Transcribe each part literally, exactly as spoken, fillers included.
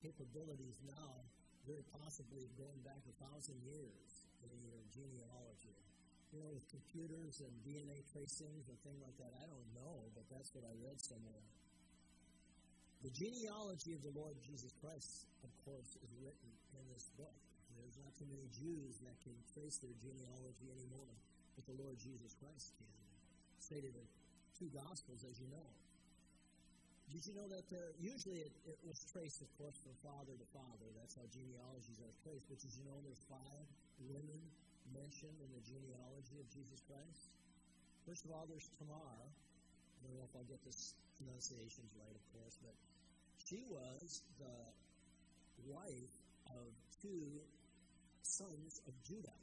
capabilities now, very possibly going back a thousand years in your genealogy. You know, with computers and D N A tracings and things like that, I don't know, but that's what I read somewhere. The genealogy of the Lord Jesus Christ, of course, is written in this book. There's not too many Jews that can trace their genealogy anymore, but the Lord Jesus Christ can. Stated in two Gospels, as you know. Did you know that there, usually it, it was traced, of course, from father to father. That's how genealogies are traced. But did you know there's five women mentioned in the genealogy of Jesus Christ? First of all, there's Tamar. I don't know if I'll get this pronunciations right, of course, but she was the wife of two sons of Judah.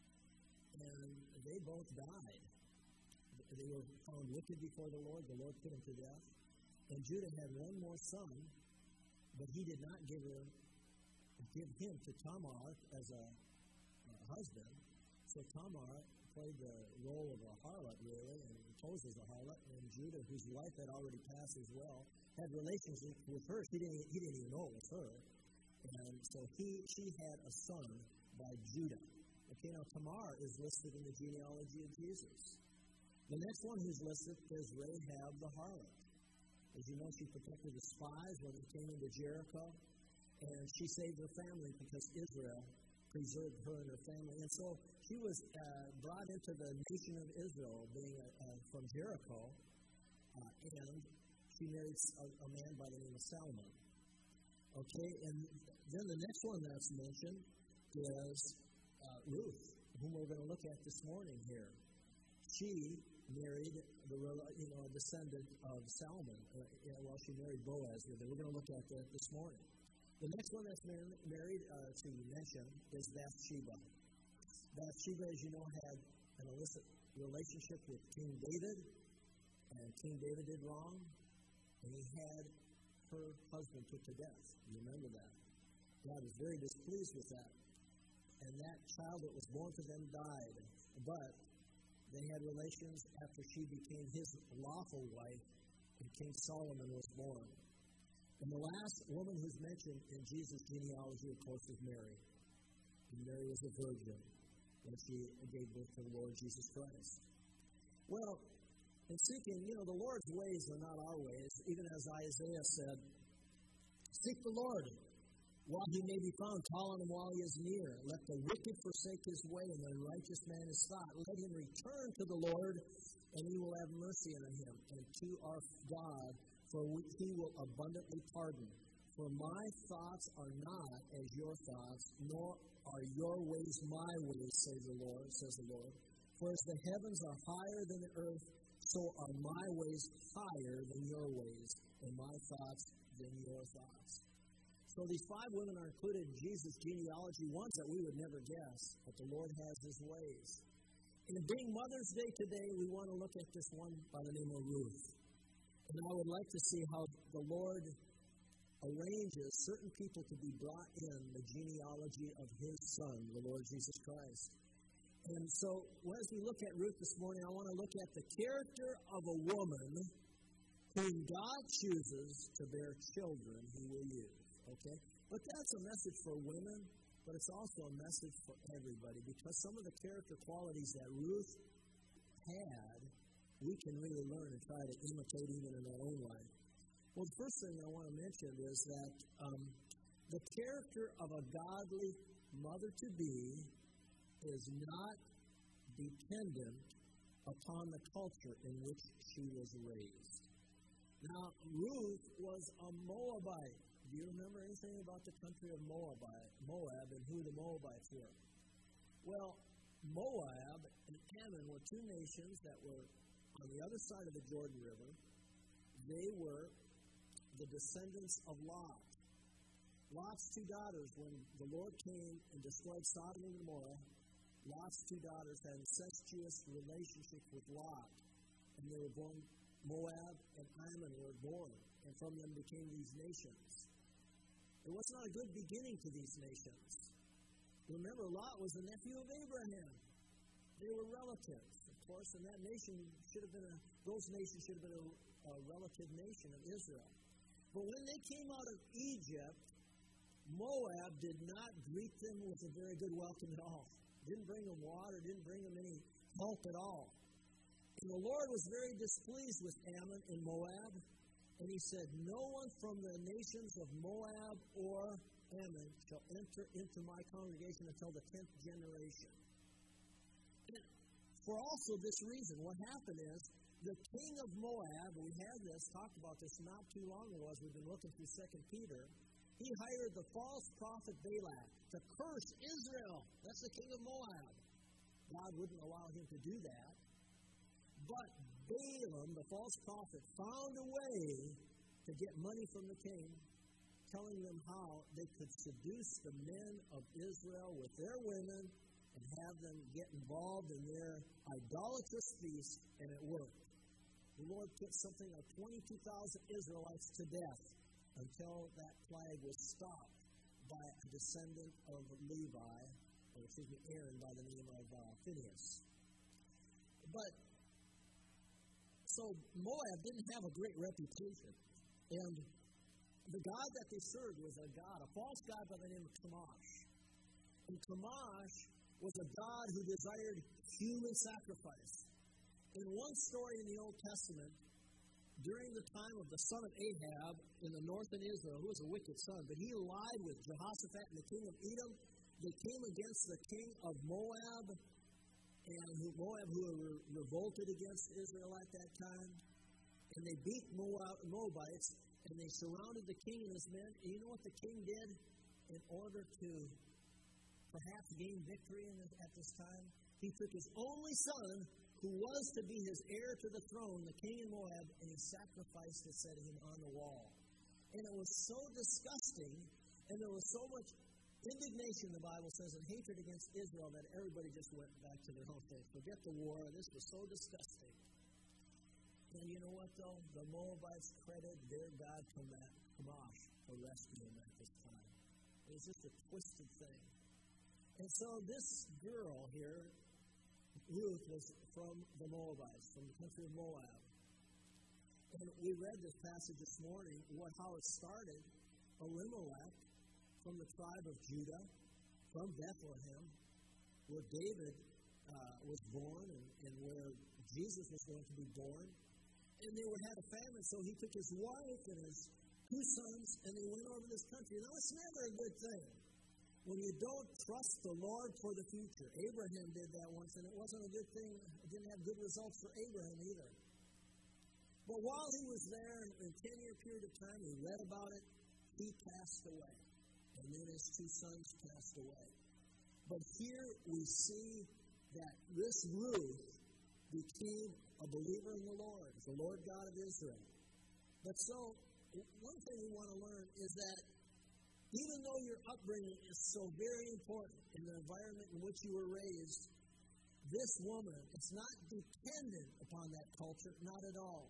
And they both died. They were found wicked before the Lord. The Lord put them to death. And Judah had one more son, but he did not give her, give him to Tamar as a, a husband. So Tamar played the role of a harlot, really, and posed as a harlot. And Judah, whose wife had already passed as well, had relations with her. He didn't, he didn't even know it was her. And so he, she had a son by Judah. Okay, now Tamar is listed in the genealogy of Jesus. The next one who's listed is Rahab the harlot. As you know, she protected the spies when they came into Jericho, and she saved her family because Israel preserved her and her family. And so she was uh, brought into the nation of Israel, being uh, from Jericho, uh, and she married a, a man by the name of Salmon. Okay, and then the next one that's mentioned is uh, Ruth, whom we're going to look at this morning here. She married the you know a descendant of Salmon. Uh, yeah, well, she married Boaz. We're going to look at that this morning. The next one that's mar- married uh, to mention is Bathsheba. Bathsheba, as you know, had an illicit relationship with King David, and King David did wrong, and he had her husband put to death. You remember that? God was very displeased with that, and that child that was born to them died. But they had relations after she became his lawful wife, and King Solomon was born. And the last woman who's mentioned in Jesus' genealogy, of course, is Mary. And Mary was a virgin when she gave birth to the Lord Jesus Christ. Well, in seeking, you know, the Lord's ways are not our ways. Even as Isaiah said, seek the Lord while he may be found, call on him while he is near. Let the wicked forsake his way, and the righteous man his thought. Let him return to the Lord, and he will have mercy on him, and to our God, for he will abundantly pardon. For my thoughts are not as your thoughts, nor are your ways my ways, says the Lord, says the Lord. For as the heavens are higher than the earth, so are my ways higher than your ways, and my thoughts than your thoughts. So these five women are included in Jesus' genealogy, ones that we would never guess, but the Lord has his ways. And being Mother's Day today, we want to look at this one by the name of Ruth. And I would like to see how the Lord arranges certain people to be brought in the genealogy of his Son, the Lord Jesus Christ. And so, as we look at Ruth this morning, I want to look at the character of a woman whom God chooses to bear children he will use. Okay? But that's a message for women, but it's also a message for everybody, because some of the character qualities that Ruth had, we can really learn and try to imitate even in our own life. Well, the first thing I want to mention is that um, the character of a godly mother-to-be is not dependent upon the culture in which she was raised. Now, Ruth was a Moabite. Do you remember anything about the country of Moabite, Moab and who the Moabites were? Well, Moab and Ammon were two nations that were on the other side of the Jordan River. They were the descendants of Lot. Lot's two daughters, when the Lord came and destroyed Sodom and Gomorrah, Lot's two daughters had incestuous relationships with Lot, and they were born. Moab and Ammon were born, and from them became these nations. It was not a good beginning to these nations. Remember, Lot was a nephew of Abraham. They were relatives, of course, and that nation should have been a, those nations should have been a, a relative nation of Israel. But when they came out of Egypt, Moab did not greet them with a very good welcome at all. Didn't bring them water, didn't bring them any help at all. And the Lord was very displeased with Ammon and Moab, and he said, no one from the nations of Moab or Ammon shall enter into my congregation until the tenth generation. And for also this reason, what happened is, the king of Moab, we had this, talked about this not too long ago as we've been looking through Second Peter, he hired the false prophet Balak to curse Israel. That's the king of Moab. God wouldn't allow him to do that. But Balaam, the false prophet, found a way to get money from the king, telling them how they could seduce the men of Israel with their women and have them get involved in their idolatrous feast, and it worked. The Lord put something like twenty-two thousand Israelites to death until that plague was stopped by a descendant of Levi, or excuse me, Aaron, by the name of uh, Phinehas. But, so Moab didn't have a great reputation. And the God that they served was a God, a false God by the name of Chemosh. And Chemosh was a God who desired human sacrifice. In one story in the Old Testament, during the time of the son of Ahab in the northern Israel, who was a wicked son, but he lied with Jehoshaphat and the king of Edom. They came against the king of Moab, and who, Moab who were revolted against Israel at that time. And they beat Moab, Moabites, and they surrounded the king and his men. And you know what the king did in order to perhaps gain victory in this, at this time? He took his only son, who was to be his heir to the throne, the king of Moab, and he sacrificed it, set him on the wall. And it was so disgusting, and there was so much indignation, the Bible says, and hatred against Israel that everybody just went back to their own faith. Forget the war. This was so disgusting. And you know what, though? The Moabites credited their God Chemosh for rescuing them at this time. It was just a twisted thing. And so this girl here, Ruth, was from the Moabites, from the country of Moab. And we read this passage this morning, what how it started. Elimelech, from the tribe of Judah, from Bethlehem, where David uh, was born and, and where Jesus was going to be born. And they were, had a famine, so he took his wife and his two sons, and they went over this country. Now, it's never a good thing when you don't trust the Lord for the future. Abraham did that once, and it wasn't a good thing. It didn't have good results for Abraham either. But while he was there, in a ten-year period of time, we read about it, he passed away. And then his two sons passed away. But here we see that this Ruth became a believer in the Lord, the Lord God of Israel. But so, one thing we want to learn is that even though your upbringing is so very important in the environment in which you were raised, this woman is not dependent upon that culture, not at all.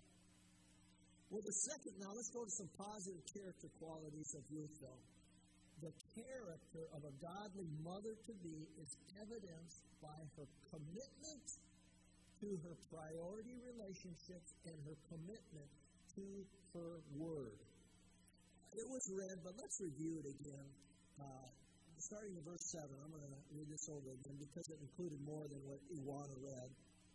Well, the second, now let's go to some positive character qualities of Ruth, though. The character of a godly mother-to-be is evidenced by her commitment to her priority relationships and her commitment to her word. It was read, but let's review it again. Uh, starting in verse seven, I'm going to read this over again because it included more than what Iwana read.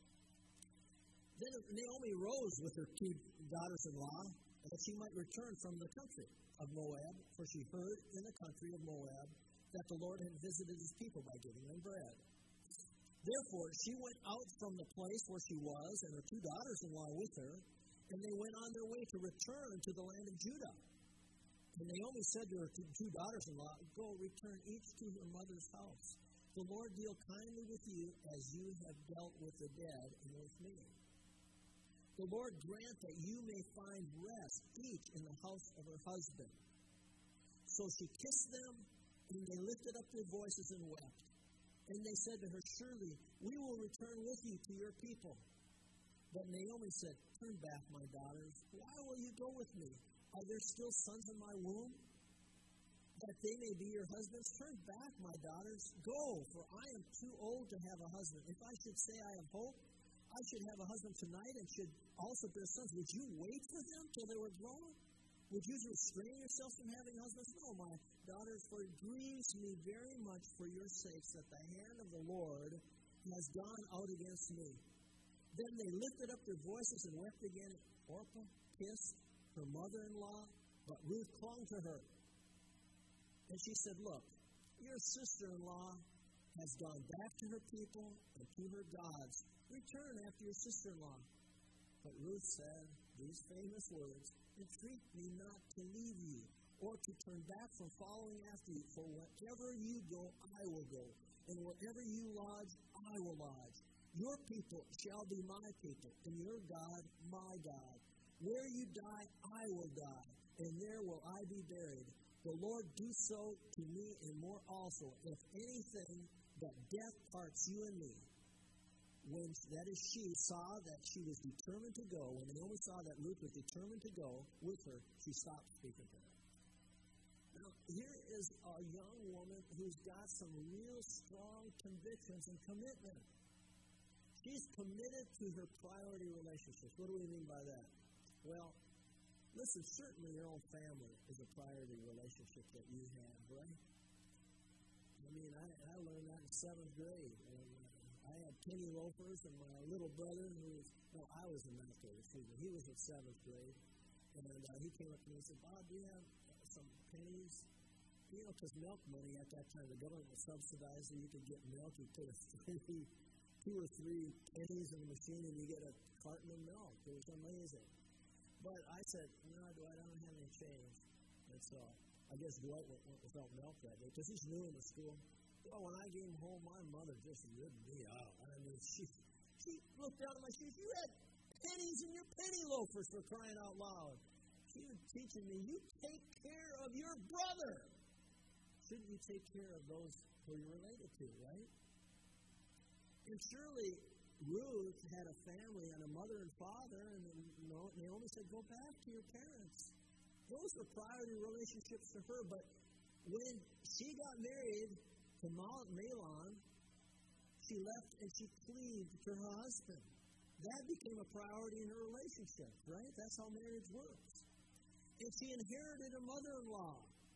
Then Naomi rose with her two daughters-in-law that she might return from the country of Moab, for she heard in the country of Moab that the Lord had visited his people by giving them bread. Therefore, she went out from the place where she was, and her two daughters-in-law with her, and they went on their way to return to the land of Judah. And Naomi said to her two daughters-in-law, "Go, return each to her mother's house. The Lord deal kindly with you as you have dealt with the dead and with me. The Lord grant that you may find rest, each in the house of her husband." So she kissed them, and they lifted up their voices and wept. And they said to her, "Surely we will return with you to your people." But Naomi said, "Turn back, my daughters. Why will you go with me? Are there still sons in my womb, that they may be your husbands? Turn back, my daughters. Go, for I am too old to have a husband. If I should say I have hope, I should have a husband tonight and should also bear sons. Would you wait for them till they were grown?" Would you restrain yourselves from having husbands? No, my daughters, for it grieves me very much for your sakes that the hand of the Lord has gone out against me. Then they lifted up their voices and wept again. Orpah kissed her mother-in-law, but Ruth clung to her. And she said, look, your sister-in-law has gone back to her people and to her gods. Return after your sister-in-law. But Ruth said these famous words, entreat me not to leave you, or to turn back from following after you. For wherever you go, I will go, and wherever you lodge, I will lodge. Your people shall be my people, and your God my God. Where you die, I will die, and there will I be buried. The Lord do so to me and more also, if anything that death parts you and me. When, that is, she saw that she was determined to go, when Naomi saw that Ruth was determined to go with her, she stopped speaking to her. Now, here is a young woman who's got some real strong convictions and commitment. She's committed to her priority relationships. What do we mean by that? Well, listen, certainly your own family is a priority relationship that you have, right? I mean, I, I learned that in seventh grade. And I had penny loafers, and my little brother, who was, no, I was in ninth grade, excuse me, he was in seventh grade. And uh, he came up to me and said, Bob, do you have uh, some pennies? You know, because milk money at that time, the government was subsidized, so you could get milk. You put a three, two or three pennies in the machine, and you get a carton of milk. It was amazing. But I said, no, Dwight, I don't have any change. And so I guess Dwight went, went without milk that day, because he's new in the school. Well, when I came home, my mother just ripped me out. I mean, she, she looked down at my shoes. You had pennies in your penny loafers, for crying out loud. She was teaching me, you take care of your brother. Shouldn't you take care of those who you're related to, right? And surely Ruth had a family and a mother and father, and Naomi said, go back to your parents. Those were priority relationships to her, but when she got married to Mahlon, she left and she cleaved to her husband. That became a priority in her relationship, right? That's how marriage works. And she inherited a mother-in-law.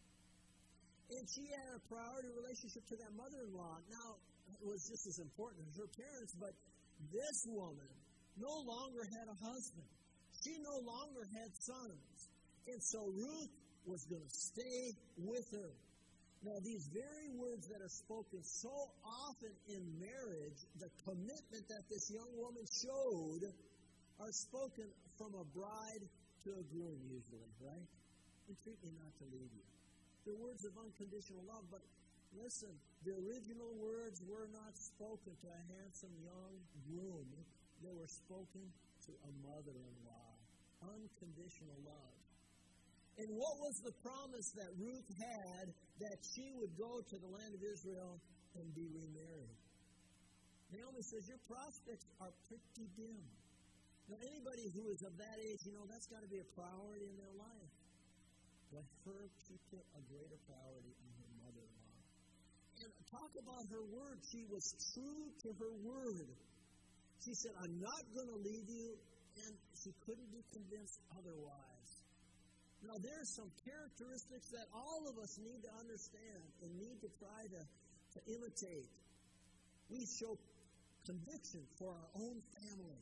And she had a priority relationship to that mother-in-law. Now, it was just as important as her parents, but this woman no longer had a husband. She no longer had sons. And so Ruth was going to stay with her. Now, these very words that are spoken so often in marriage, the commitment that this young woman showed, are spoken from a bride to a groom usually, right? Entreat me not to leave you. They're words of unconditional love, but listen, the original words were not spoken to a handsome young groom. They were spoken to a mother-in-law. Unconditional love. And what was the promise that Ruth had that she would go to the land of Israel and be remarried? Naomi says, your prospects are pretty dim. Now, anybody who is of that age, you know, that's got to be a priority in their life. But her, she put a greater priority on her mother-in-law. And talk about her word. She was true to her word. She said, I'm not going to leave you, and she couldn't be convinced otherwise. Now, there are some characteristics that all of us need to understand and need to try to, to imitate. We show conviction for our own family.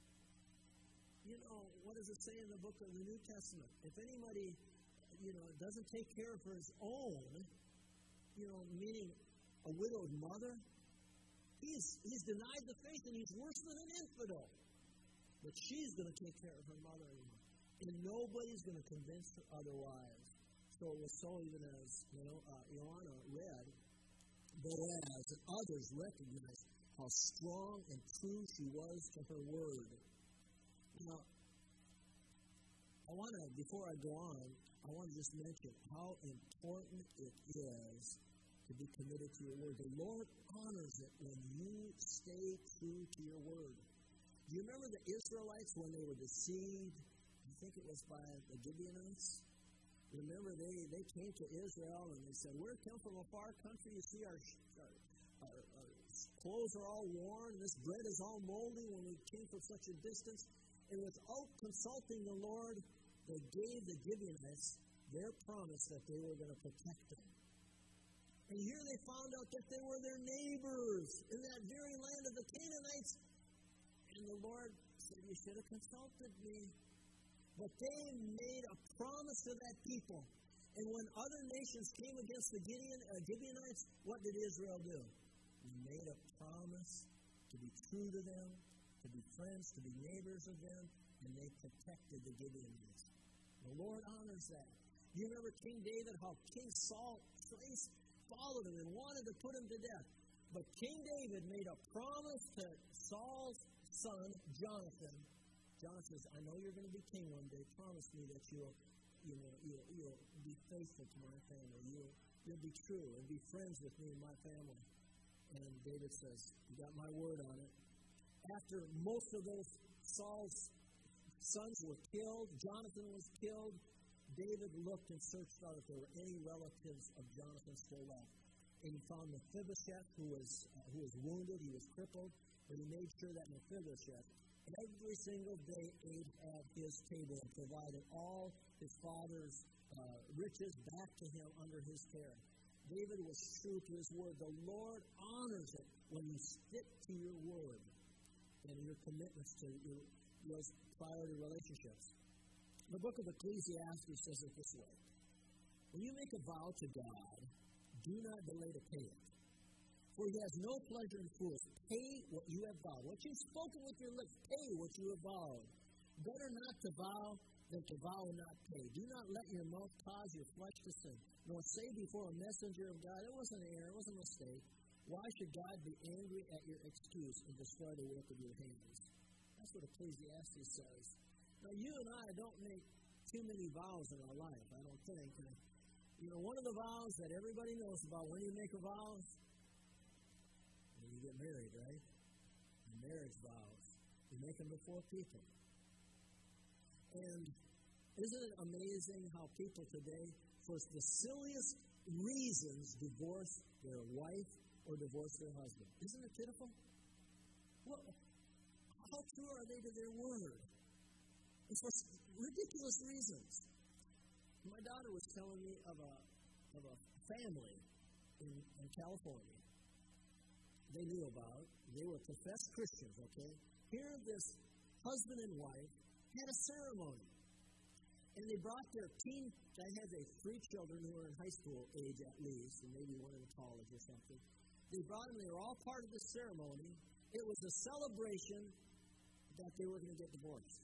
You know, what does it say in the book of the New Testament? If anybody, you know, doesn't take care of his own, you know, meaning a widowed mother, he's, he's denied the faith and he's worse than an infidel. But she's going to take care of her mother-in-law. And nobody's going to convince her otherwise. So it was so even as, you know, uh, Joanna read, Boaz and others recognized how strong and true she was to her word. Now, I want to, before I go on, I want to just mention how important it is to be committed to your word. The Lord honors it when you stay true to your word. Do you remember the Israelites when they were deceived? I think it was by the Gibeonites. Remember, they, they came to Israel and they said, we're come from a far country. You see, our, our, our, our clothes are all worn. This bread is all moldy when we came from such a distance. And without consulting the Lord, they gave the Gibeonites their promise that they were going to protect them. And here they found out that they were their neighbors in that very land of the Canaanites. And the Lord said, you should have consulted me. But they made a promise to that people. And when other nations came against the Gideon, uh, Gibeonites, what did Israel do? They made a promise to be true to them, to be friends, to be neighbors of them, and they protected the Gibeonites. The Lord honors that. You remember King David, how King Saul traced, followed him and wanted to put him to death. But King David made a promise to Saul's son, Jonathan. Jonathan says, I know you're going to be king one day. Promise me that you'll, you know, you'll, you'll be faithful to my family. You'll, you'll be true and be friends with me and my family. And David says, you got my word on it. After most of those Saul's sons were killed, Jonathan was killed, David looked and searched out if there were any relatives of Jonathan still left. And he found Mephibosheth, who was, uh, who was wounded, he was crippled, but he made sure that Mephibosheth every single day ate at his table and provided all his father's uh, riches back to him under his care. David was true to his word. The Lord honors it when you stick to your word and your commitments to your, your priority relationships. The book of Ecclesiastes says it this way. When you make a vow to God, do not delay to pay it. For he has no pleasure in fools. Pay what you have vowed. What you've spoken with your lips, pay what you have vowed. Better not to vow than to vow and not pay. Do not let your mouth cause your flesh to sin, nor say before a messenger of God, it wasn't an error, it was a mistake. Why should God be angry at your excuse and destroy the work of your hands? That's what Ecclesiastes says. Now, you and I don't make too many vows in our life, I don't think. And, you know, one of the vows that everybody knows about when you make a vow, when you get married, right? The marriage vows. You make them before people. And isn't it amazing how people today, for the silliest reasons, divorce their wife or divorce their husband? Isn't it pitiful? Well, how true are they to their word? And for ridiculous reasons. My daughter was telling me of a of a family in, in California. They knew about. They were professed Christians, okay? Here this husband and wife had a ceremony. And they brought their teen, they had their three children who were in high school age at least, and maybe one in college or something. They brought them, they were all part of the ceremony. It was a celebration that they were going to get divorced.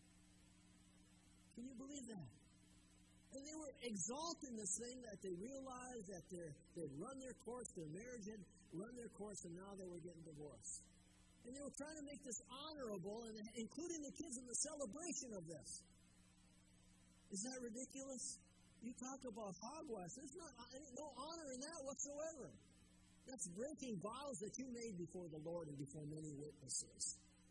Can you believe that? And they were exalting this thing that they realized that they'd run their course, their marriage had run their course, and now they were getting divorced. And they were trying to make this honorable, and including the kids in the celebration of this. Is that ridiculous? You talk about hogwash. There's not, no honor in that whatsoever. That's breaking vows that you made before the Lord and before many witnesses.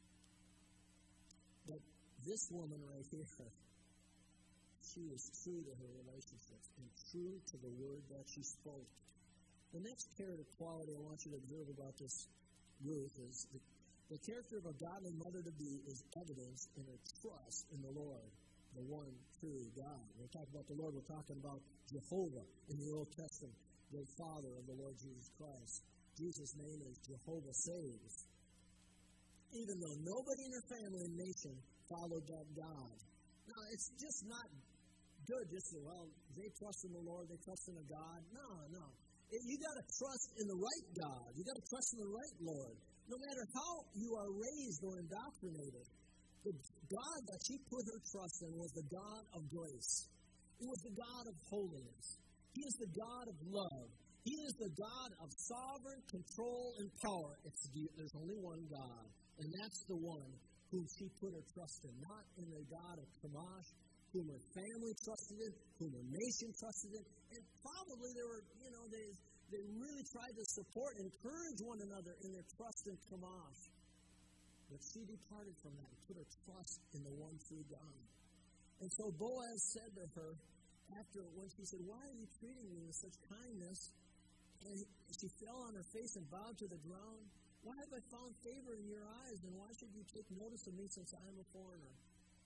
But this woman right here, she was true to her relationships and true to the word that she spoke. The next character quality I want you to observe about this Ruth is the, the character of a godly mother-to-be is evidenced in her trust in the Lord, the one true God. When we talk about the Lord, we're talking about Jehovah in the Old Testament, the Father of the Lord Jesus Christ. Jesus' name is Jehovah Saves. Even though nobody in her family and nation followed that God. Now, it's just not good just to, well, they trust in the Lord, they trust in a God. No, no. It, you got to trust in the right God. You got to trust in the right Lord. No matter how you are raised or indoctrinated, the God that she put her trust in was the God of grace. It was the God of holiness. He is the God of love. He is the God of sovereign control and power. It's the, there's only one God, and that's the one whom she put her trust in, not in the God of Kamash, whom her family trusted in, whom her nation trusted in, and probably they were, you know, they they really tried to support and encourage one another in their trust in Kamash. But she departed from that and put her trust in the one true God. And so Boaz said to her, after when she said, "Why are you treating me with such kindness?" And she fell on her face and bowed to the ground. "Why have I found favor in your eyes, and why should you take notice of me since I am a foreigner?"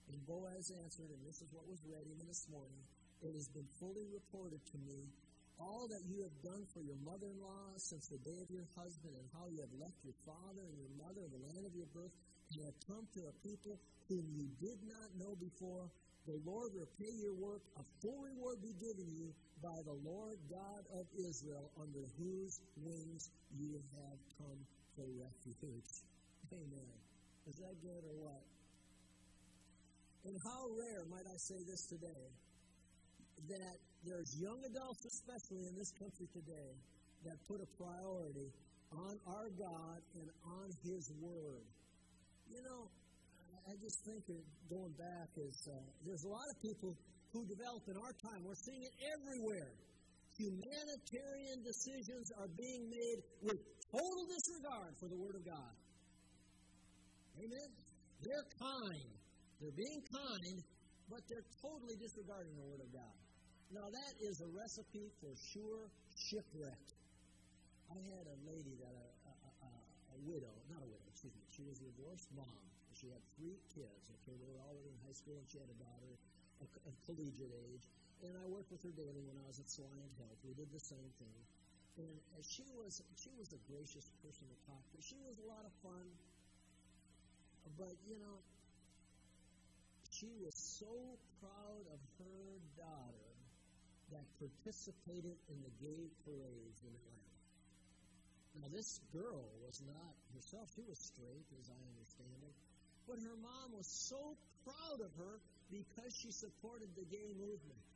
And Boaz answered, and this is what was read even this morning, it has been fully reported to me, all that you have done for your mother-in-law since the day of your husband, and how you have left your father and your mother in the land of your birth, and have come to a people whom you did not know before. The Lord repay your work, a full reward be given you by the Lord God of Israel, under whose wings you have come for refuge. Amen. Is that good or what? And how rare, might I say this today, that there's young adults, especially in this country today, that put a priority on our God and on His Word. You know, I just think that going back is, uh, there's a lot of people who develop in our time. We're seeing it everywhere. Humanitarian decisions are being made with total disregard for the Word of God. Amen? They're kind. They're being kind, but they're totally disregarding the Word of God. Now, that is a recipe for sure shipwreck. I had a lady that, a, a, a, a widow, not a widow, excuse me, she was a divorced mom. She had three kids, okay, they were already in high school, and she had a daughter at a collegiate age. And I worked with her daily when I was at Salient Health. We did the same thing. And she was she was a gracious person to talk to. She was a lot of fun. But, you know, she was so proud of her daughter that participated in the gay parades in Atlanta. Now, this girl was not herself. She was straight, as I understand it. But her mom was so proud of her because she supported the gay movement.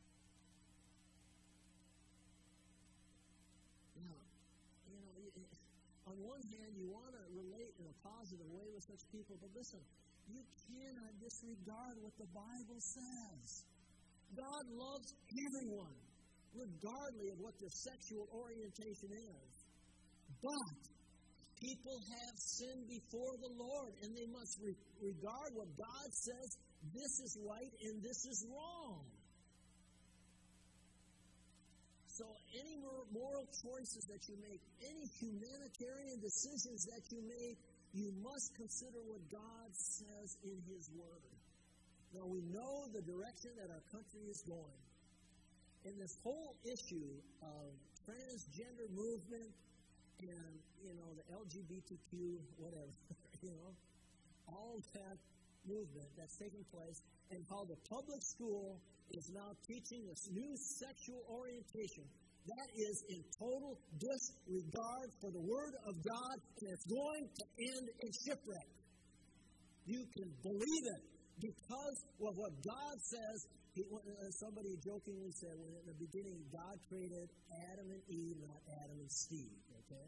Now, you know, on one hand, you want to relate in a positive way with such people, but listen, you cannot disregard what the Bible says. God loves everyone, regardless of what their sexual orientation is. But people have sinned before the Lord, and they must re- regard what God says, this is right and this is wrong. So any moral choices that you make, any humanitarian decisions that you make, you must consider what God says in His Word. Now, we know the direction that our country is going. And this whole issue of transgender movement and, you know, the L G B T Q, whatever, you know, all that movement that's taking place, and how the public school is now teaching this new sexual orientation, that is in total disregard for the Word of God, and it's going to end in shipwreck. You can believe it because of what God says. He, somebody jokingly said, well, in the beginning, God created Adam and Eve, not Adam and Steve, okay?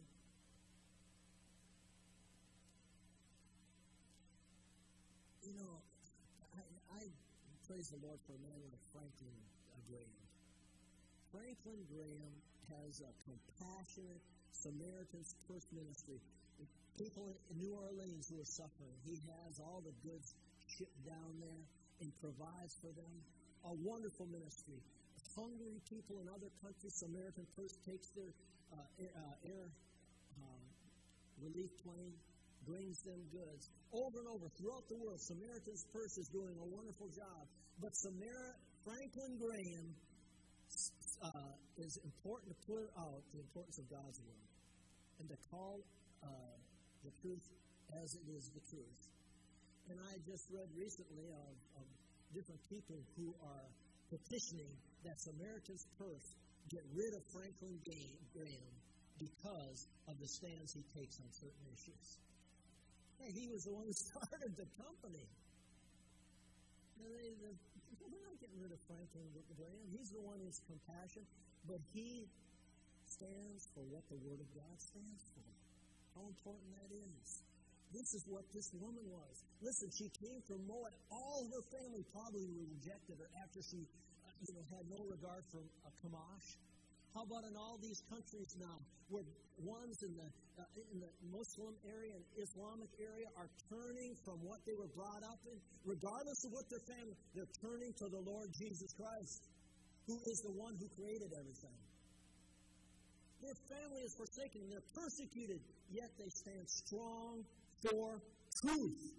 You know, I, I praise the Lord for a man like Franklin Graham. Franklin Graham has a compassionate Samaritan's Purse ministry. People in New Orleans who are suffering, he has all the goods shipped down there and provides for them. A wonderful ministry. Hungry people in other countries, Samaritan Purse takes their uh, air, uh, air uh, relief plane, brings them goods. Over and over, throughout the world, Samaritan's Purse is doing a wonderful job. But Samar- Franklin Graham uh, is important to put out the importance of God's Word and to call uh, the truth as it is the truth. And I just read recently of, of different people who are petitioning that Samaritan's Purse get rid of Franklin Graham because of the stands he takes on certain issues. Hey, he was the one who started the company. And they, the, we're not getting rid of Franklin Graham. He's the one who's compassion, but he stands for what the Word of God stands for. How important that is. This is what this woman was. Listen, she came from Moab. All her family probably rejected her after she, uh, you know, had no regard for uh, Kamash. How about in all these countries now, where ones in the uh, in the Muslim area and Islamic area are turning from what they were brought up in, regardless of what their family, they're turning to the Lord Jesus Christ, who is the one who created everything. Their family is forsaken, they're persecuted, yet they stand strong for truth.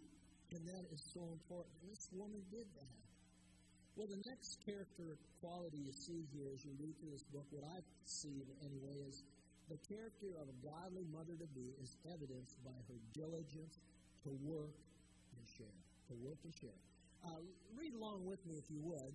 And that is so important. This woman did that. Well, the next character quality you see here as you read through this book, what I see anyway, is the character of a godly mother-to-be is evidenced by her diligence to work and share. To work and share. Uh, read along with me if you would.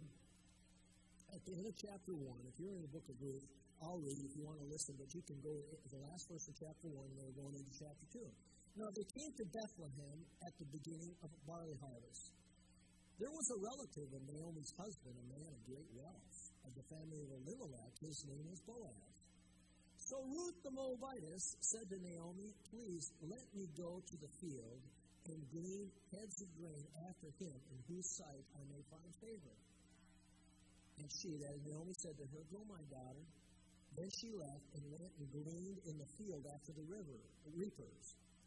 At the end of chapter one, if you're in the book of Ruth, I'll read if you want to listen, but you can go to the last verse of chapter one and we're going into chapter two. Now, they came to Bethlehem at the beginning of a barley harvest. There was a relative of Naomi's husband, a man of great wealth, of the family of Elimelech. His name was Boaz. So Ruth the Moabitess said to Naomi, "Please let me go to the field and glean heads of grain after him, in whose sight I may find favor." And she, that is Naomi, said to her, "Go, my daughter." Then she left and went and gleaned in the field after the river reapers.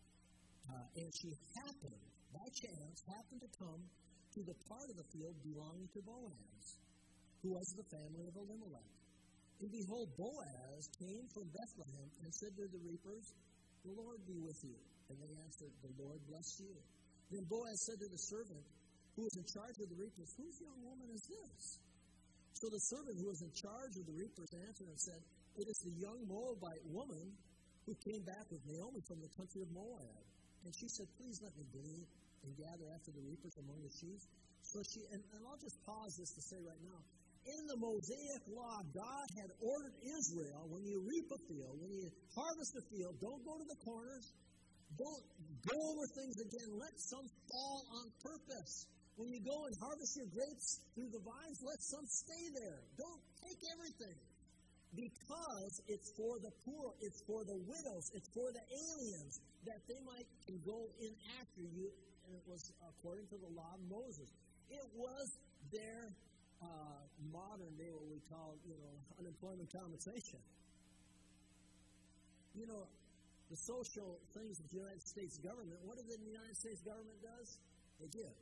Uh, and she happened, by chance, happened to come to the part of the field belonging to Boaz, who was of the family of Elimelech. And behold, Boaz came from Bethlehem and said to the reapers, "The Lord be with you." And they answered, "The Lord bless you." Then Boaz said to the servant who was in charge of the reapers, "Whose young woman is this?" So the servant who was in charge of the reapers answered and said, "It is the young Moabite woman who came back with Naomi from the country of Moab." And she said, "Please let me glean and gather after the reapers among the sheaves." So she, and, and I'll just pause this to say right now, in the Mosaic law, God had ordered Israel, when you reap a field, when you harvest a field, don't go to the corners, don't go over things again, let some fall on purpose. When you go and harvest your grapes through the vines, let some stay there. Don't take everything. Because it's for the poor, it's for the widows, it's for the aliens, that they might go in after you. And it was according to the law of Moses. It was their uh, modern day, what we call, you know, unemployment compensation. You know, the social things of the United States government, what is it the United States government does? They give.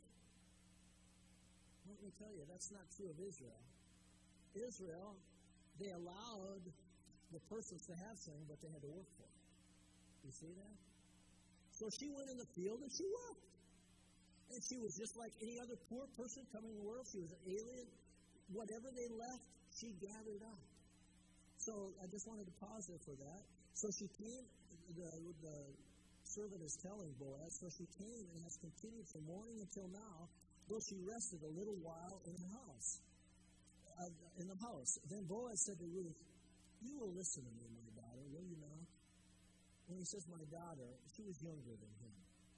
Let me tell you, that's not true of Israel. Israel, they allowed the persons to have something, but they had to work for it. You see that? So she went in the field and she worked. And she was just like any other poor person coming in the world. She was an alien. Whatever they left, she gathered up. So I just wanted to pause there for that. So she came, the, the servant is telling Boaz, so she came and has continued from morning until now, though she rested a little while in the house. Uh, in the house. Then Boaz said to Ruth, "You will listen to me, my daughter, will you not?" When he says, "My daughter," she was younger than him.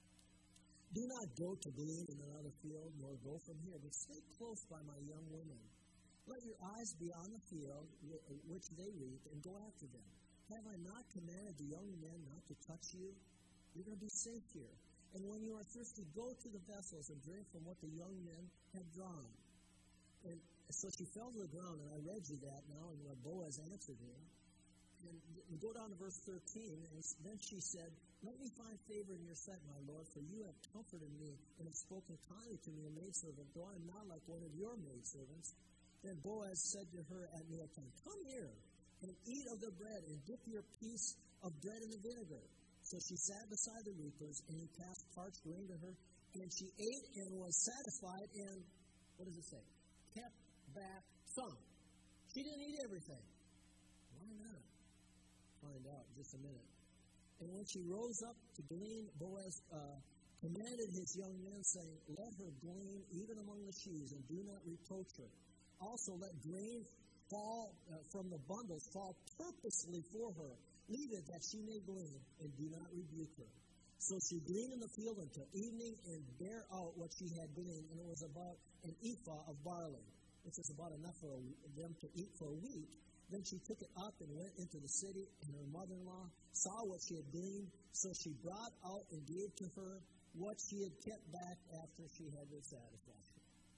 "Do not go to glean in another field, nor go from here, but stay close by my young women. Let your eyes be on the field which they reap, and go after them. Have I not commanded the young men not to touch you? You're going to be safe here. And when you are thirsty, go to the vessels and drink from what the young men have drawn." And so she fell to the ground, and I read you that now, and what Boaz answered him. And we go down to verse thirteen, and then she said, "Let me find favor in your sight, my Lord, for you have comforted me and have spoken kindly to me, a maidservant, though I am not like one of your maidservants." Then Boaz said to her at mealtime, "Come here and eat of the bread, and dip your piece of bread in the vinegar." So she sat beside the reapers, and he passed parched grain to her, and she ate and was satisfied, and, what does it say? Kept back some. She didn't eat everything. Why not? Find out in just a minute. And when she rose up to glean, Boaz uh, commanded his young men, saying, "Let her glean even among the sheaves, and do not reproach her. Also let grain fall uh, from the bundles fall purposely for her. Leave it that she may glean, and do not rebuke her." So she gleaned in the field until evening, and bare out what she had gleaned, and it was about an ephah of barley, which is about enough for them to eat for a week. Then she took it up and went into the city, and her mother-in-law saw what she had gleaned, so she brought out and gave to her what she had kept back after she had been satisfied.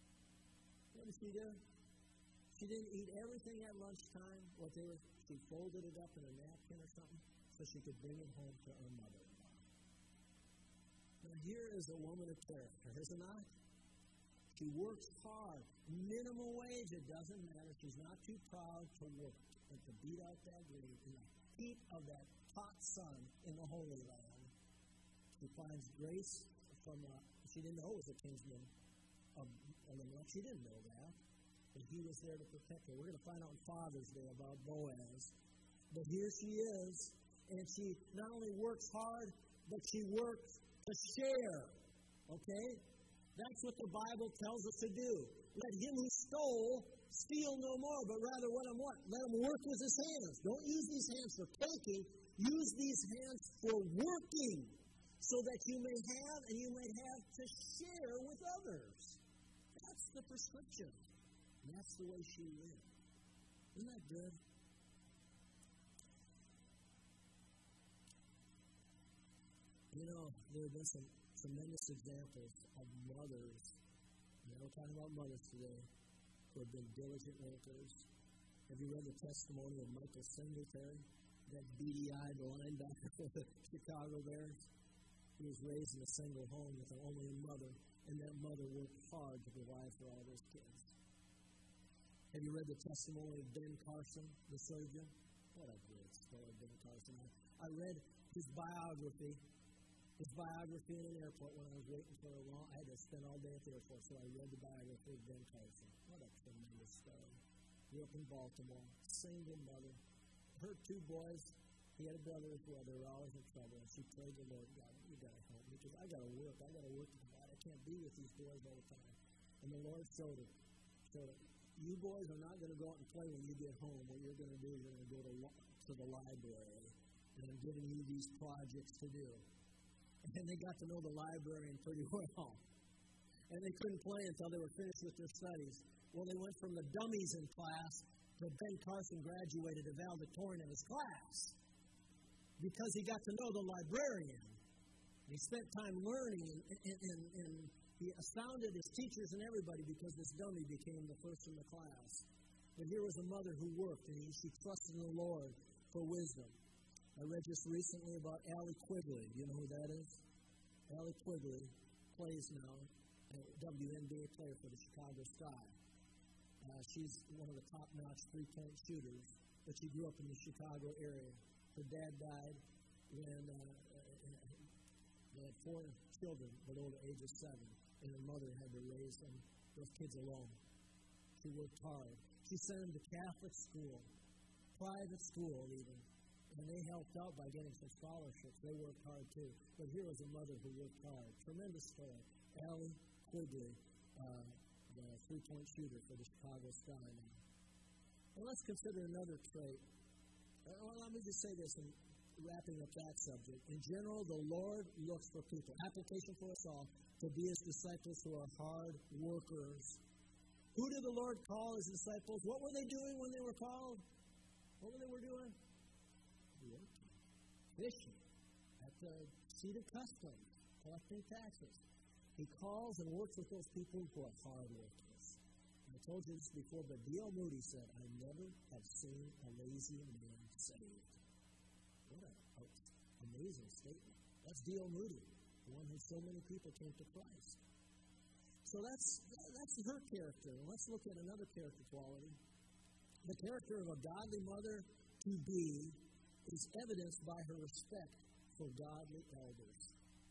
What did she do? She didn't eat everything at lunchtime. What they were, she folded it up in a napkin or something so she could bring it home to her mother-in-law. Now here is a woman of character, is it not? She works hard. Minimum wage, it doesn't matter. She's not too proud to work and to beat out that grain in the heat of that hot sun in the Holy Land. She finds grace from uh, She didn't know it was a kinsman of Elimelech. She didn't know that. But he was there to protect her. We're going to find out on Father's Day about Boaz. But here she is, and she not only works hard, but she works to share. Okay? That's what the Bible tells us to do. Let him who stole steal no more, but rather let him what? Let him work with his hands. Don't use these hands for taking. Use these hands for working, so that you may have and you may have to share with others. That's the prescription. And that's the way she lived. Isn't that good? You know, there have been some tremendous examples of mothers. And we're talking about mothers today who have been diligent workers. Have you read the testimony of Michael Singletary, that beady-eyed linebacker for the Chicago Bears? He was raised in a single home with an only mother, and that mother worked hard to provide for all those kids. Have you read the testimony of Ben Carson, the surgeon? What a great story, Ben Carson. I read his biography. His biography in an airport when I was waiting for a long. I had to spend all day at the airport, so I read the biography of Ben Carson. What a tremendous story. Grew up in Baltimore, single mother. Her two boys, he had a brother as well. They were always in trouble. And she prayed to the Lord, God, you got to help me because I got to work. I got to work with God. I can't be with these boys all the time. And the Lord showed her, showed her, you boys are not going to go out and play when you get home. What you're going to do is you're going to go to, to the library, and I'm giving you these projects to do. And they got to know the librarian pretty well. And they couldn't play until they were finished with their studies. Well, they went from the dummies in class to Ben Carson graduated a valedictorian in his class because he got to know the librarian. He spent time learning, and, and, and, and he astounded his teachers and everybody because this dummy became the first in the class. But here was a mother who worked, and she trusted in the Lord for wisdom. I read just recently about Allie Quigley. Do you know who that is? Allie Quigley plays now, a W N B A player for the Chicago Sky. Uh, she's one of the top-notch three-point shooters, but she grew up in the Chicago area. Her dad died when uh, they had four children below the age of seven, and her mother had to raise them, those kids alone. She worked hard. She sent them to Catholic school, private school even. And they helped out by getting some scholarships. They worked hard, too. But here was a mother who worked hard. Tremendous story. Allie Quigley, uh, the three-point shooter for the Chicago Sky now. Well, let's consider another trait. Well, let me just say this in wrapping up that subject. In general, the Lord looks for people. Application for us all to be His disciples who are hard workers. Who did the Lord call His disciples? What were they doing when they were called? What were they were doing? Working, fishing, at the seat of customs, collecting taxes. He calls and works with those people who are hard workers. And I told you this before, but D L Moody said, I never have seen a lazy man saved. What an amazing statement. That's D L Moody, the one who so many people came to Christ. So that's that's her character. And let's look at another character quality. The character of a godly mother to be is evidenced by her respect for godly elders,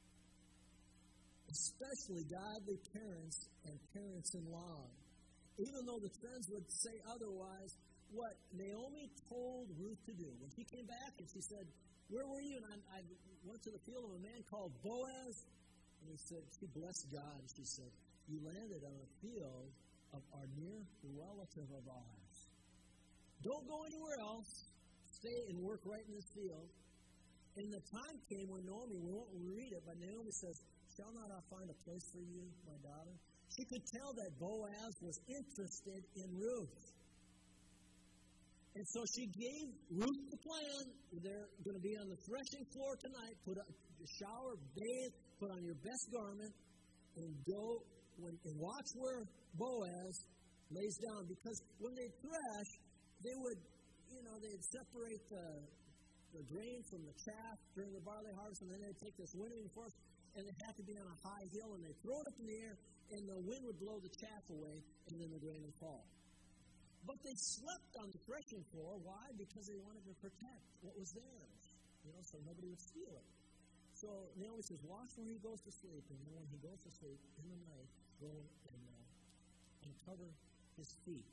especially godly parents and parents-in-law. Even though the trends would say otherwise, what Naomi told Ruth to do, when she came back and she said, where were you? And I, I went to the field of a man called Boaz, and he said, she blessed God, and she said, you landed on a field of our near relative of ours. Don't go anywhere else. Stay and work right in this field. And the time came when Naomi, we won't read it, but Naomi says, shall not I find a place for you, my daughter? She could tell that Boaz was interested in Ruth. And so she gave Ruth the plan. They're going to be on the threshing floor tonight. Put a shower, bathe, put on your best garment, and go when, and watch where Boaz lays down. Because when they thresh, they would You know, they'd separate the, the grain from the chaff during the barley harvest, and then they'd take this winnowing fork, and it had to be on a high hill, and they'd throw it up in the air, and the wind would blow the chaff away, and then the grain would fall. But they slept on the threshing floor. Why? Because they wanted to protect what was theirs, you know, so nobody would steal it. So Naomi says, wash when he goes to sleep, and then when he goes to sleep in the night, go and uh, uncover his feet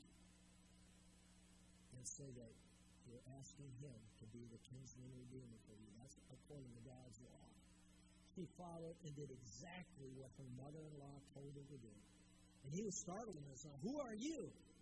and say that you're asking him to be the kinsman redeemer for you. That's according to God's law. She followed and did exactly what her mother-in-law told her to do. And he was startled and said, who are you?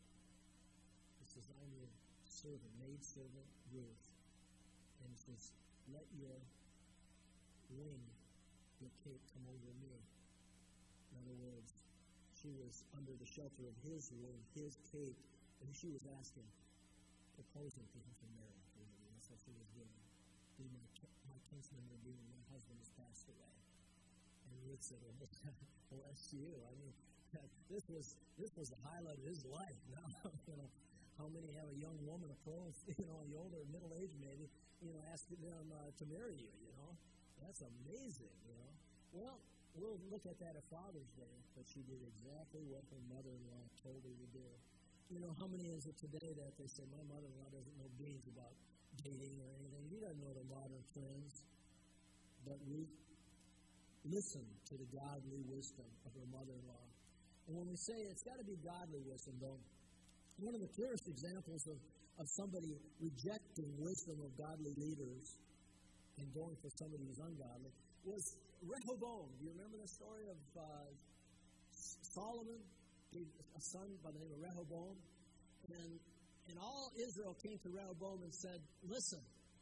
He says, I'm your servant, maidservant, Ruth. And he says, let your wing, your cape come over me. In other words, she was under the shelter of his wing, his cape, and she was asking, proposing to him for marriage. Really. That's what she was doing. Be my, my kinsman redeemer, my husband has passed away. And Ruth said, well, bless you. I mean, this was this was the highlight of his life. Now, you know, how many have a young woman approach, you know, the older, middle age maybe, you know, asking them uh, to marry you, you know? That's amazing, you know? Well, we'll look at that at Father's Day, but she did exactly what her mother-in-law told her to do. You know, how many is it today that they say, my mother-in-law doesn't know beans about dating or anything. He doesn't know the modern trends. But Ruth listened to the godly wisdom of her mother-in-law. And when we say it's got to be godly wisdom, though, one of the clearest examples of, of somebody rejecting wisdom of godly leaders and going for somebody who's ungodly was Rehoboam. Do you remember the story of uh, Solomon gave a son by the name of Rehoboam? And, and all Israel came to Rehoboam and said, listen,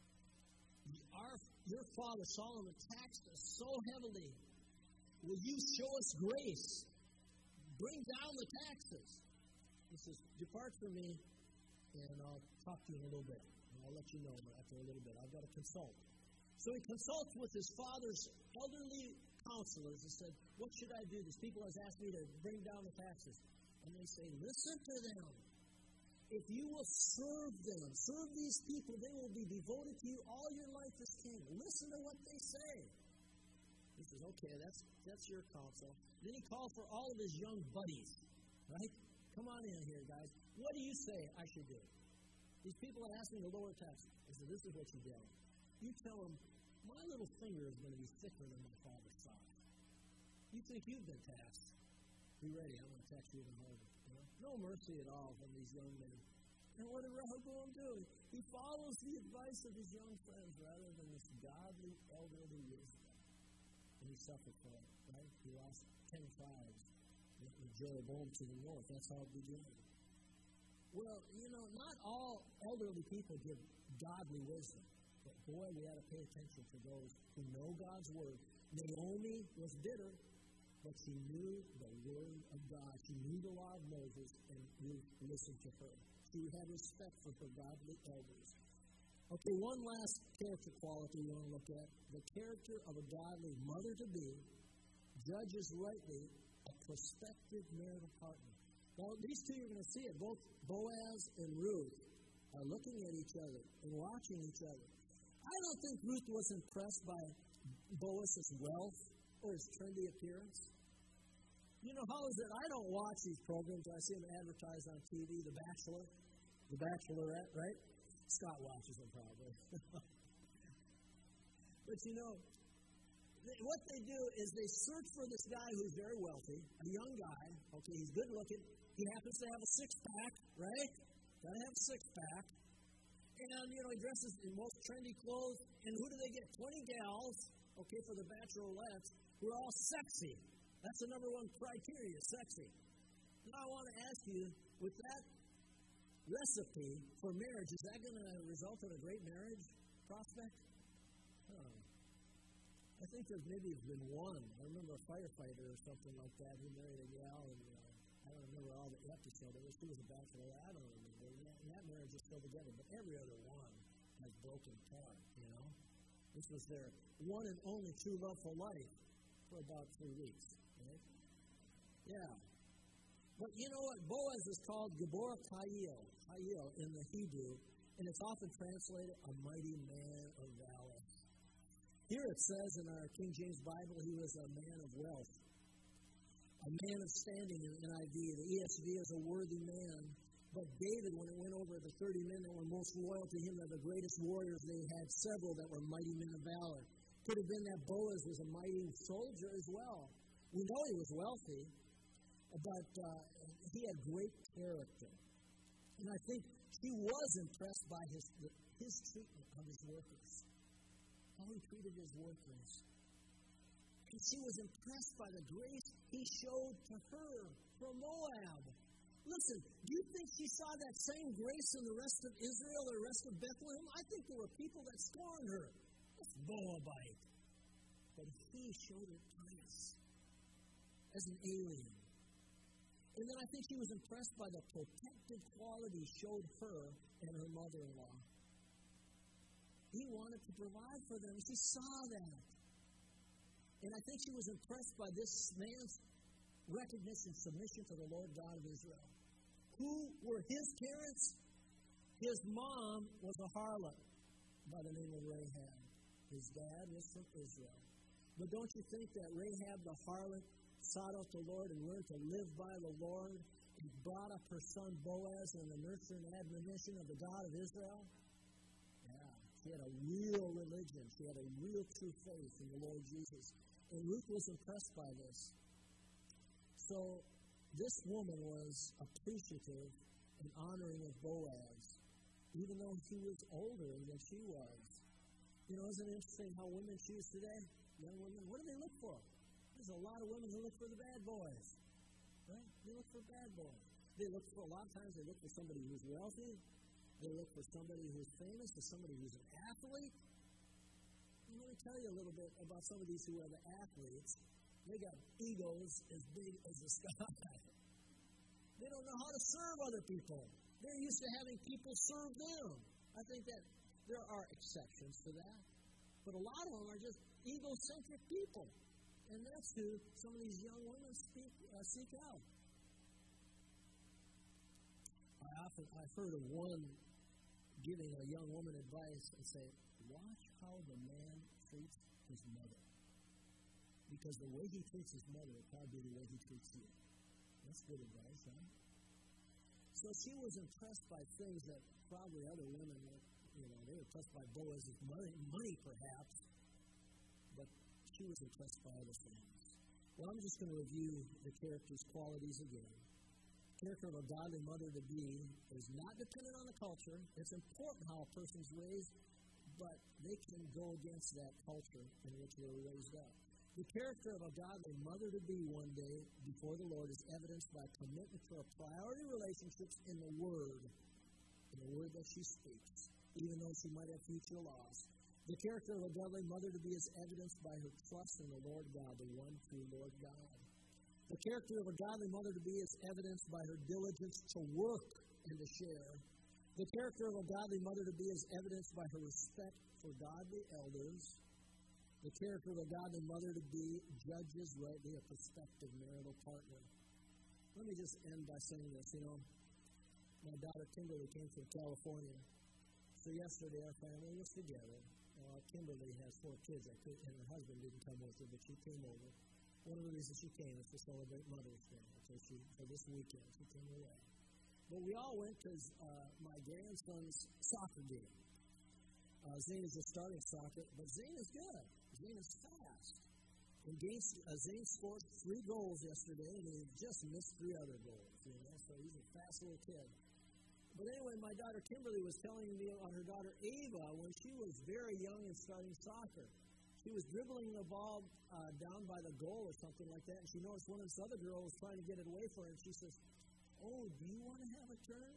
our, your father Solomon taxed us so heavily. Will you show us grace? Bring down the taxes. He says, depart from me, and I'll talk to you in a little bit. And I'll let you know after a little bit. I've got to consult. So he consults with his father's elderly counselors and said, what should I do? These people have asked me to bring down the taxes. And they say, listen to them. If you will serve them, serve these people, they will be devoted to you all your life as king. Listen to what they say. He says, okay, that's that's your counsel. Then he called for all of his young buddies, right? Come on in here, guys. What do you say I should do? These people are asking to lower taxes. I said, this is what you do. You tell them, my little finger is going to be thicker than my father's thigh. You think you've been taxed. Be ready, I'm going to tax you even harder. You know? No mercy at all from these young men. And what did Rehoboam do? He follows the advice of his young friends rather than this godly, elderly wisdom. And he suffered for it, right? He lost ten tribes with Jeroboam to the north. That's how it began. Well, you know, not all elderly people give godly wisdom. But boy, we ought to pay attention to those who know God's word. Naomi was bitter, but she knew the word of God. She knew the law of Moses, and Ruth listened to her. She had respect for her godly elders. Okay, one last character quality we want to look at. The character of a godly mother-to-be judges rightly a prospective marital partner. Now, these two you're going to see it. Both Boaz and Ruth are looking at each other and watching each other. I don't think Ruth was impressed by Boaz's wealth or his trendy appearance. You know, how is it? I don't watch these programs. I see them advertised on T V. The Bachelor, The Bachelorette, right? Scott watches them probably. But you know, they, what they do is they search for this guy who's very wealthy, a young guy. Okay, he's good looking. He happens to have a six-pack, right? Gotta have a six-pack. And, you know, he dresses in most trendy clothes. And who do they get? twenty gals, okay, for the bachelorettes, who are all sexy. That's the number one criteria, sexy. Now I want to ask you, with that recipe for marriage, is that going to result in a great marriage prospect? Huh. I think there's maybe been one. I remember a firefighter or something like that who married a gal, and uh, I don't remember all the episode. It was, she was a bachelor. I don't remember. And that, and that marriage is still together, but every other one has broken apart, you know? This was their one and only true love for life for about three weeks, right? Yeah. But you know what? Boaz is called Gibor Chayil, Chayil in the Hebrew, and it's often translated a mighty man of valor. Here it says in our King James Bible, he was a man of wealth, a man of standing in N I V. The E S V is a worthy man. But David, when it went over the thirty men that were most loyal to him, that the greatest warriors, they had several that were mighty men of valor. Could have been that Boaz was a mighty soldier as well. We know he was wealthy, but uh, he had great character. And I think she was impressed by his, his treatment of his workers, how he treated his workers. And she was impressed by the grace he showed to her from Moab. Listen, do you think she saw that same grace in the rest of Israel or the rest of Bethlehem? I think there were people that scorned her. That's Moabite. But he showed her kindness as an alien. And then I think she was impressed by the protective quality showed her and her mother-in-law. He wanted to provide for them. She saw that. And I think she was impressed by this man's recognition, submission to the Lord God of Israel. Who were his parents? His mom was a harlot by the name of Rahab. His dad was from Israel. But don't you think that Rahab the harlot sought out the Lord and learned to live by the Lord and brought up her son Boaz in the nurture and admonition of the God of Israel? Yeah, she had a real religion. She had a real true faith in the Lord Jesus. And Ruth was impressed by this. So this woman was appreciative and honoring of Boaz, even though he was older than she was. You know, isn't it interesting how women choose today? Young women, what do they look for? There's a lot of women who look for the bad boys. Right? They look for bad boys. They look for, a lot of times they look for somebody who's wealthy. They look for somebody who's famous, or somebody who's an athlete. And let me tell you a little bit about some of these who are the athletes. They got egos as big as the sky. They don't know how to serve other people. They're used to having people serve them. I think that there are exceptions to that. But a lot of them are just egocentric people. And that's who some of these young women speak, uh, seek out. I often, I've heard of one giving a young woman advice and say, watch how the man treats his mother. Because the way he treats his mother will probably be the way he treats you. That's good advice, huh? So she was impressed by things that probably other women were, you know, they were impressed by Boaz's money, money perhaps, but she was impressed by other things. Well, I'm just going to review the character's qualities again. The character of a godly mother-to-be is not dependent on the culture. It's important how a person's raised, but they can go against that culture in which they were raised up. The character of a godly mother-to-be one day before the Lord is evidenced by commitment to her priority relationships in the Word, in the Word that she speaks, even though she might have future loss. The character of a godly mother-to-be is evidenced by her trust in the Lord God, the one true Lord God. The character of a godly mother-to-be is evidenced by her diligence to work and to share. The character of a godly mother-to-be is evidenced by her respect for godly elders. The character of a godly mother-to-be judges rightly a prospective marital partner. Let me just end by saying this. You know, my daughter Kimberly came from California. So yesterday our family was together. Uh, Kimberly has four kids, I could, and her husband didn't come with her, but she came over. One of the reasons she came is to celebrate Mother's Day. So she, for this weekend, she came away. But we all went to uh, my grandson's soccer game. Uh, Zane is just starting soccer, but Zane is good. Zane is fast. And Zane, uh, Zane scored three goals yesterday, and he just missed three other goals. You know, so he's a fast little kid. But anyway, my daughter Kimberly was telling me about her daughter Ava when she was very young and starting soccer. She was dribbling the ball uh, down by the goal or something like that, and she noticed one of this other girl was trying to get it away from her, and she says, "Oh, do you want to have a turn?"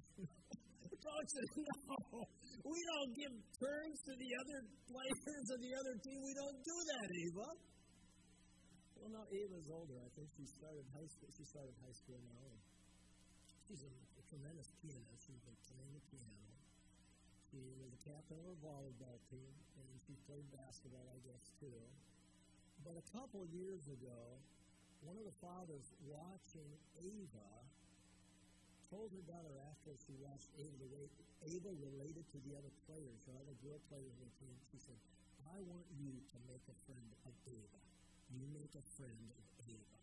Coach said, "No, we don't give turns to the other players of the other team. We don't do that, Ava." Well, now Ava's older. I think she started high school. She started high school now. And she's a, a tremendous pianist. She's been playing the piano. She was the captain of a volleyball team, and she played basketball, I guess, too. But a couple of years ago, one of the fathers watching Ava told her daughter after she watched Ava, the way Ava related to the other players, the other girl players on the team, she said, "I want you to make a friend of Ava. You make a friend of Ava."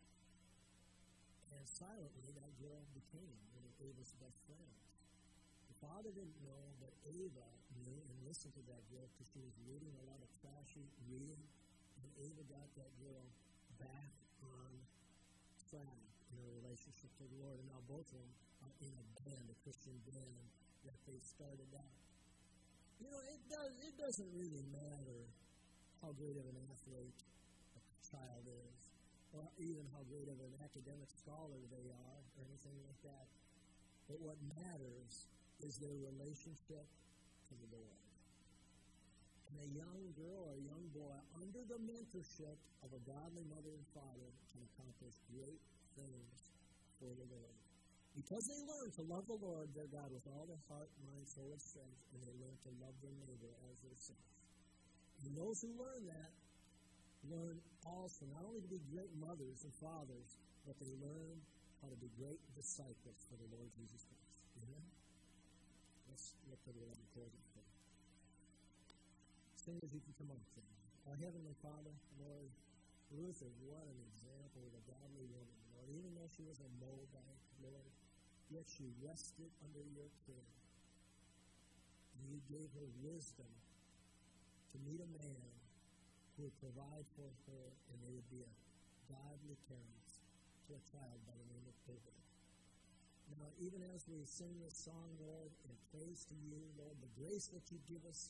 And silently, that girl became one of Ava's best friends. The father didn't know, but Ava knew and listened to that girl because she was reading a lot of trashy reading. And Ava got that girl back on track in her relationship to the Lord. And now both of them are in a band, a Christian band that they started out. You know, it does. It doesn't really matter how great of an athlete a child is, or even how great of an academic scholar they are, or anything like that. But what matters is their relationship to the Lord. And a young girl or a young boy, under the mentorship of a godly mother and father, can accomplish great things for the Lord. Because they learn to love the Lord, their God, with all their heart, mind, soul, and strength, and they learn to love their neighbor as themselves. And those who learn that learn also not only to be great mothers and fathers, but they learn how to be great disciples for the Lord Jesus Christ. Amen? Let's look at the Lord and close it for you. Sing as you can come up to me. Our Heavenly Father, Lord, Ruth is what an example of a godly woman, Lord. Even though she was a Moabite, Lord, yet she rested under your care. And you gave her wisdom to meet a man who would provide for her, and they would be a godly parents to a child by the name of David. Now, even as we sing this song, Lord, and praise to you, Lord, the grace that you give us,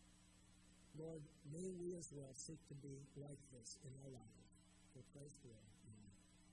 Lord, may we as well seek to be like this in our lives. For Christ's will.